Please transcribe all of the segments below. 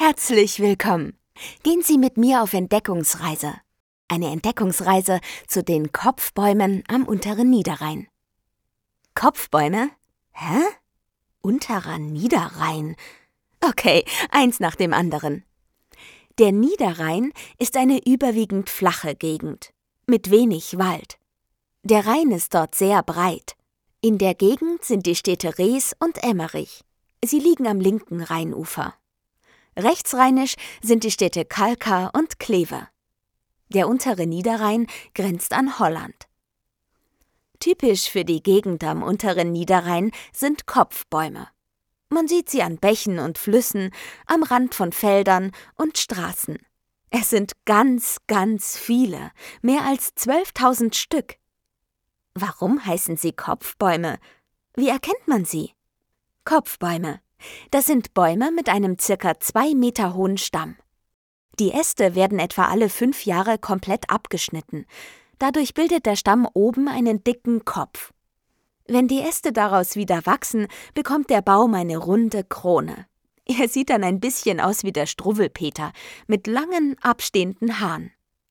Herzlich willkommen. Gehen Sie mit mir auf Entdeckungsreise. Eine Entdeckungsreise zu den Kopfbäumen am unteren Niederrhein. Kopfbäume? Hä? Unterer Niederrhein? Okay, eins nach dem anderen. Der Niederrhein ist eine überwiegend flache Gegend, mit wenig Wald. Der Rhein ist dort sehr breit. In der Gegend sind die Städte Rees und Emmerich. Sie liegen am linken Rheinufer. Rechtsrheinisch sind die Städte Kalkar und Kleve. Der untere Niederrhein grenzt an Holland. Typisch für die Gegend am unteren Niederrhein sind Kopfbäume. Man sieht sie an Bächen und Flüssen, am Rand von Feldern und Straßen. Es sind ganz, ganz viele, mehr als 12.000 Stück. Warum heißen sie Kopfbäume? Wie erkennt man sie? Kopfbäume. Das sind Bäume mit einem ca. 2 Meter hohen Stamm. Die Äste werden etwa alle 5 Jahre komplett abgeschnitten. Dadurch bildet der Stamm oben einen dicken Kopf. Wenn die Äste daraus wieder wachsen, bekommt der Baum eine runde Krone. Er sieht dann ein bisschen aus wie der Struwwelpeter, mit langen, abstehenden Haaren.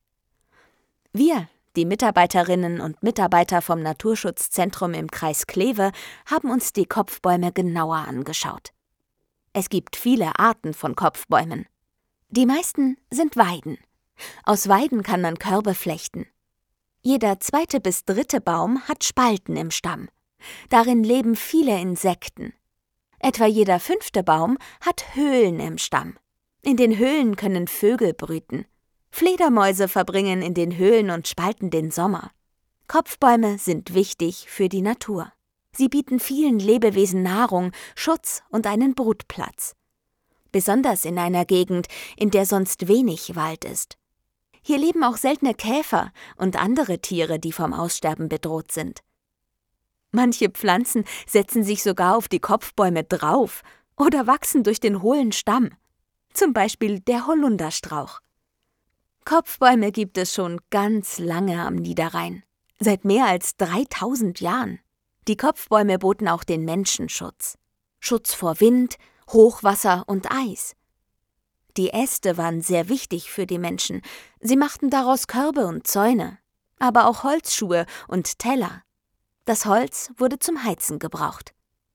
Wir, die Mitarbeiterinnen und Mitarbeiter vom Naturschutzzentrum im Kreis Kleve, haben uns die Kopfbäume genauer angeschaut. Es gibt viele Arten von Kopfbäumen. Die meisten sind Weiden. Aus Weiden kann man Körbe flechten. Jeder 2. bis 3. Baum hat Spalten im Stamm. Darin leben viele Insekten. Etwa jeder 5. Baum hat Höhlen im Stamm. In den Höhlen können Vögel brüten. Fledermäuse verbringen in den Höhlen und Spalten den Sommer. Kopfbäume sind wichtig für die Natur. Sie bieten vielen Lebewesen Nahrung, Schutz und einen Brutplatz. Besonders in einer Gegend, in der sonst wenig Wald ist. Hier leben auch seltene Käfer und andere Tiere, die vom Aussterben bedroht sind. Manche Pflanzen setzen sich sogar auf die Kopfbäume drauf oder wachsen durch den hohlen Stamm. Zum Beispiel der Holunderstrauch. Kopfbäume gibt es schon ganz lange am Niederrhein. Seit mehr als 3000 Jahren. Die Kopfbäume boten auch den Menschen Schutz. Schutz vor Wind, Hochwasser und Eis. Die Äste waren sehr wichtig für die Menschen. Sie machten daraus Körbe und Zäune, aber auch Holzschuhe und Teller. Das Holz wurde zum Heizen gebraucht.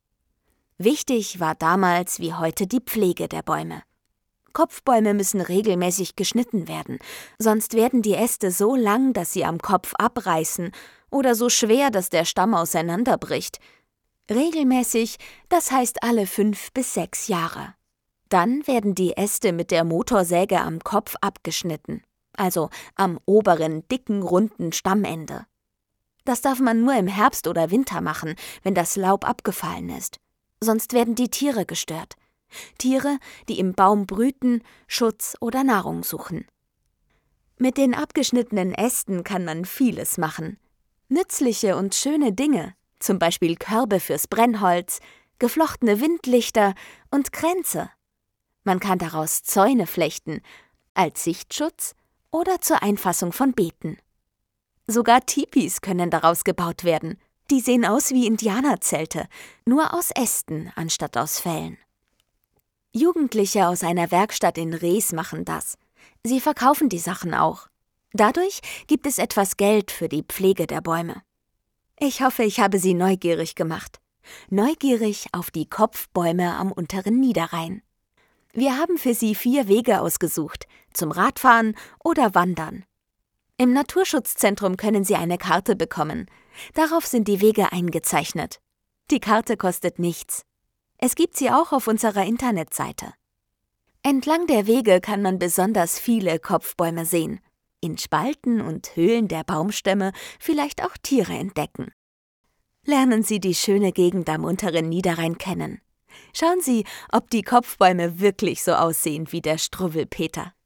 Wichtig war damals wie heute die Pflege der Bäume. Kopfbäume müssen regelmäßig geschnitten werden, sonst werden die Äste so lang, dass sie am Kopf abreißen, oder so schwer, dass der Stamm auseinanderbricht. Regelmäßig, das heißt alle 5 bis 6 Jahre. Dann werden die Äste mit der Motorsäge am Kopf abgeschnitten, also am oberen, dicken, runden Stammende. Das darf man nur im Herbst oder Winter machen, wenn das Laub abgefallen ist. Sonst werden die Tiere gestört. Tiere, die im Baum brüten, Schutz oder Nahrung suchen. Mit den abgeschnittenen Ästen kann man vieles machen. Nützliche und schöne Dinge, zum Beispiel Körbe fürs Brennholz, geflochtene Windlichter und Kränze. Man kann daraus Zäune flechten, als Sichtschutz oder zur Einfassung von Beeten. Sogar Tipis können daraus gebaut werden. Die sehen aus wie Indianerzelte, nur aus Ästen anstatt aus Fellen. Jugendliche aus einer Werkstatt in Rees machen das. Sie verkaufen die Sachen auch. Dadurch gibt es etwas Geld für die Pflege der Bäume. Ich hoffe, ich habe Sie neugierig gemacht. Neugierig auf die Kopfbäume am unteren Niederrhein. Wir haben für Sie 4 Wege ausgesucht, zum Radfahren oder Wandern. Im Naturschutzzentrum können Sie eine Karte bekommen. Darauf sind die Wege eingezeichnet. Die Karte kostet nichts. Es gibt sie auch auf unserer Internetseite. Entlang der Wege kann man besonders viele Kopfbäume sehen. In Spalten und Höhlen der Baumstämme vielleicht auch Tiere entdecken. Lernen Sie die schöne Gegend am unteren Niederrhein kennen. Schauen Sie, ob die Kopfbäume wirklich so aussehen wie der Struwwelpeter.